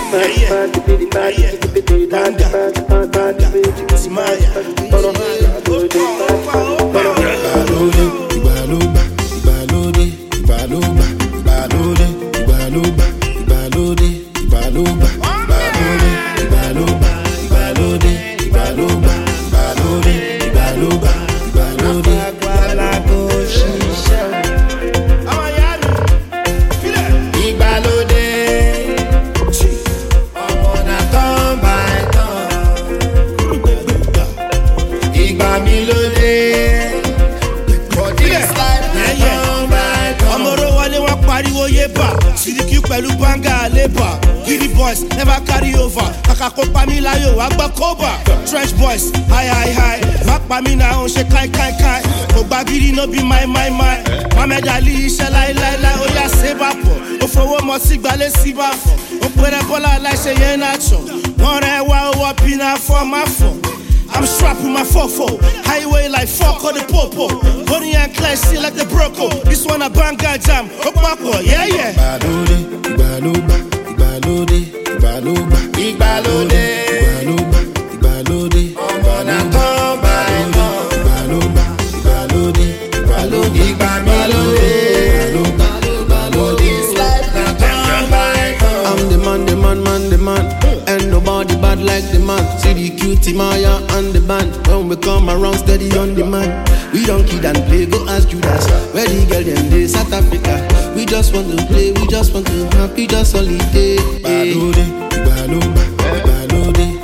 Never carry over. Kakakopa mi layo, agba koba. Trench boys, high. Vakpa mi na on she kai. Ogbagiri no be my. Mohamed Ali, she lai. Oya sebapo. Ofowo mo sigbale sibafo. Opere bola like she yen nacho. One wa owa pina for my phone. I'm strapped with my fofo. Highway like fuck or the popo. Bonnie and Clyde still like the broco. This one a banga jam. Okpako, yeah. Ìgbàlódé. Ọmọdé tó bá ìgbàlódé. I'm the man. And nobody bad like the man. See the cutie Maya and the band. When we come around steady on the man. We don't kid and play, go ask Judas. Where the girl them day, South Africa. We just want to play, we just want to happy, just holiday. Ìgbàlódé.